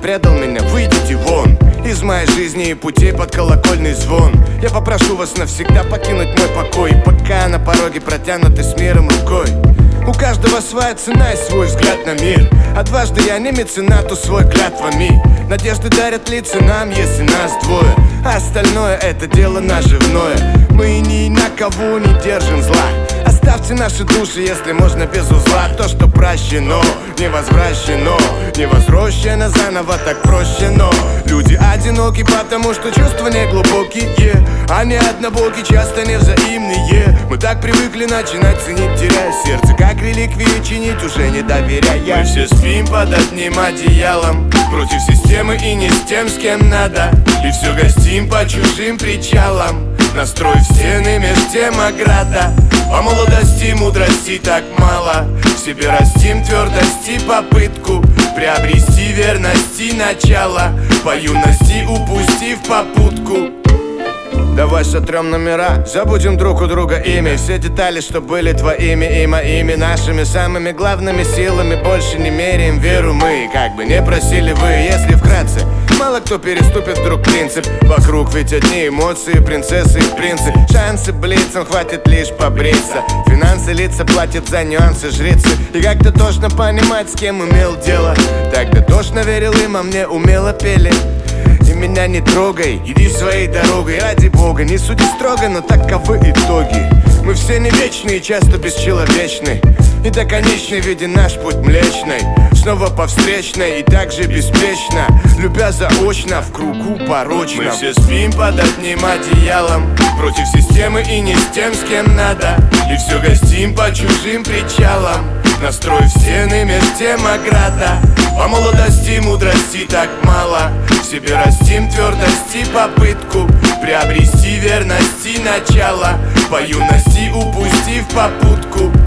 предал меня, выйдите вон из моей жизни и путей под колокольный звон. Я попрошу вас навсегда покинуть мой покой, пока на пороге протянуты с миром рукой. У каждого своя цена и свой взгляд на мир, а дважды я не меценату свой клятвами. Надежды дарят лица нам, если нас двое, а остальное это дело наживное. Мы ни на кого не держим зла. Оставьте наши души, если можно без узла. То, что прощено, не возвращено, не возрощено заново, так проще. Но люди одиноки, потому что чувства не глубокие, они однобоки, часто невзаимные. Мы так привыкли начинать ценить, теряя сердце, как реликвии чинить, уже не доверяя. Мы все спим под одним одеялом, против системы и не с тем, с кем надо. И все гостим по чужим причалам, настрой в стены меж тем ограда. По молодости мудрости так мало, в себе растим твердости попытку приобрести верности начало, по юности упустив попутку. Давай сотрем номера, забудем друг у друга имя, все детали, что были твоими и моими, нашими самыми главными силами. Больше не меряем веру мы, как бы не просили вы. Если вкратце, мало кто переступит вдруг принцип. Вокруг ведь одни эмоции, принцессы и принцы. Шансы блицам хватит лишь побриться, финансы лица платят за нюансы жрицы. И как-то тошно понимать, с кем имел дело. Тогда тошно верил им, а мне умело пели. И меня не трогай, иди своей дорогой, ради бога. Не суди строго, но таковы итоги. Мы все не вечные, часто бесчеловечны, и до конечной виден наш путь млечный. Снова по встречной и так же беспечно, любя заочно в кругу порочном. Мы все спим под одним одеялом, против системы и не с тем, с кем надо. И все гостим по чужим причалам, настрой в стены меж тем ограда. По молодости мудрости так мало, в себе растим твердости попытку приобрести верности начало, по юности упустив попутку